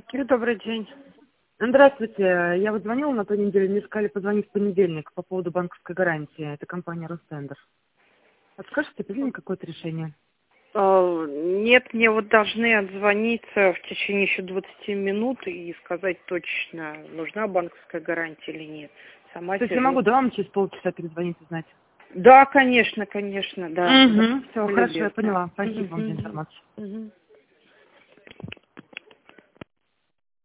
Добрый день. Здравствуйте. Я вот звонила на той неделе, мне сказали позвонить в понедельник по поводу банковской гарантии. Это компания Ростендер. Подскажете, приняли какое-то решение? Нет, мне вот должны отзвониться в течение еще 20 минут и сказать точно, нужна банковская гарантия или нет. Сама То есть я сижу. могу, да, вам через полчаса перезвонить и узнать? Да, конечно, да. Угу. Все, Были хорошо, я любезны. поняла. Спасибо вам за Мгм. информацию. Мгм.